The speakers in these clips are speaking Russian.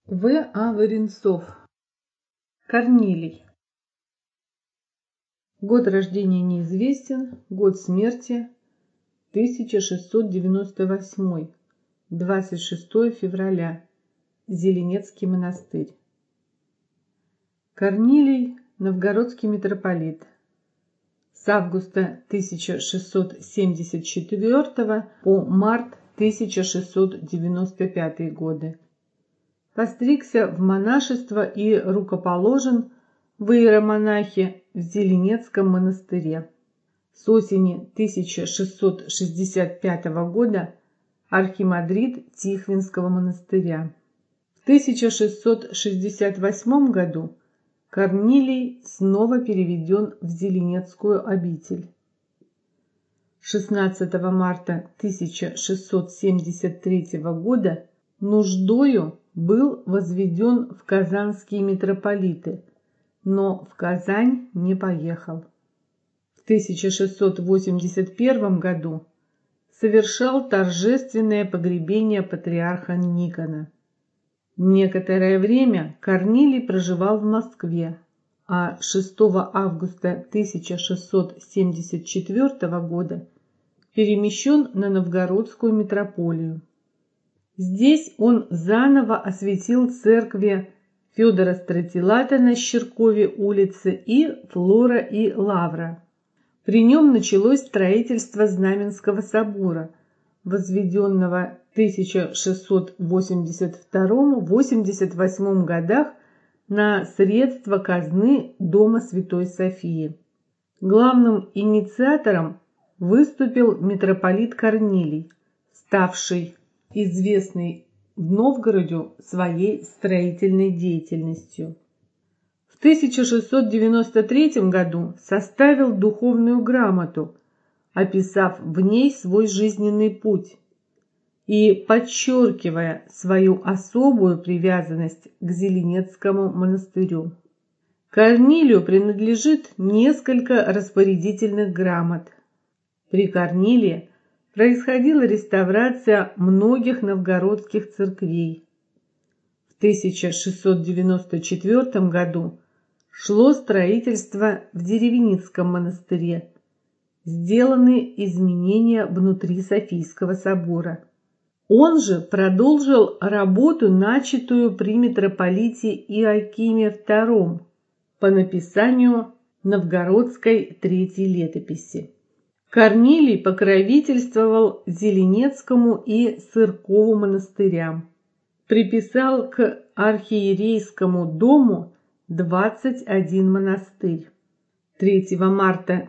В. А. Варенцов. Корнилий. Год рождения неизвестен, год смерти 1698, 26 февраля, Зеленецкий монастырь. Корнилий – новгородский митрополит. С августа 1674 по март 1695 годы. Постригся в монашество и рукоположен в иеромонахи в Зеленецком монастыре. С осени 1665 года архимандрит Тихвинского монастыря. В 1668 году Корнилий снова переведен в Зеленецкую обитель. 16 марта 1673 года нуждою был возведен в казанские митрополиты, но в Казань не поехал. В 1681 году совершал торжественное погребение патриарха Никона. Некоторое время Корнилий проживал в Москве, а 6 августа 1674 года перемещен на Новгородскую митрополию. Здесь он заново осветил церкви Федора Стратилата на Щеркове улице и Флора и Лавра. При нем началось строительство Знаменского собора, возведенного в 1682-88 годах на средства казны Дома Святой Софии. Главным инициатором выступил митрополит Корнилий, ставший известный в Новгороде своей строительной деятельностью. В 1693 году составил духовную грамоту, описав в ней свой жизненный путь и подчеркивая свою особую привязанность к Зеленецкому монастырю. Корнилию принадлежит несколько распорядительных грамот. При Корнилии происходила реставрация многих новгородских церквей. В 1694 году шло строительство в Деревеницком монастыре, сделаны изменения внутри Софийского собора. Он же продолжил работу, начатую при митрополите Иоакиме II по написанию новгородской третьей летописи. Корнилий покровительствовал Зеленецкому и Сыркову монастырям. Приписал к архиерейскому дому 21 монастырь. 3 марта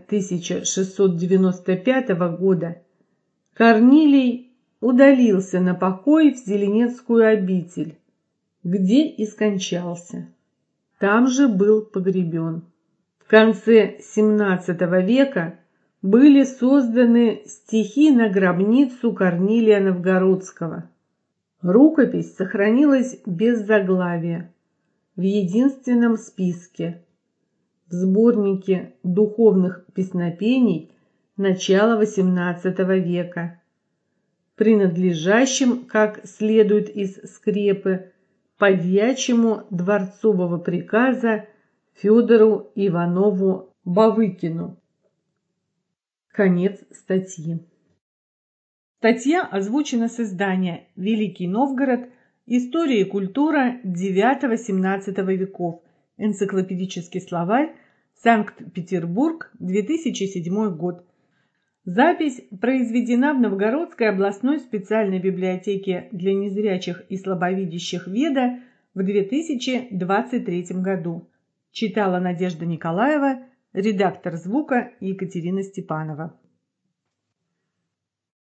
1695 года Корнилий удалился на покой в Зеленецкую обитель, где и скончался. Там же был погребен. В конце XVII века были созданы стихи на гробницу Корнилия Новгородского. Рукопись сохранилась без заглавия, в единственном списке, в сборнике духовных песнопений начала XVIII века, принадлежащем, как следует из скрепы, подьячему дворцового приказа Федору Иванову Бавыкину. Конец статьи. Статья озвучена с издания «Великий Новгород. История и культура IX-XVII веков. Энциклопедический словарь. Санкт-Петербург, 2007 год». Запись произведена в Новгородской областной специальной библиотеке для незрячих и слабовидящих Веда в 2023 году. Читала Надежда Николаева, редактор звука Екатерина Степанова.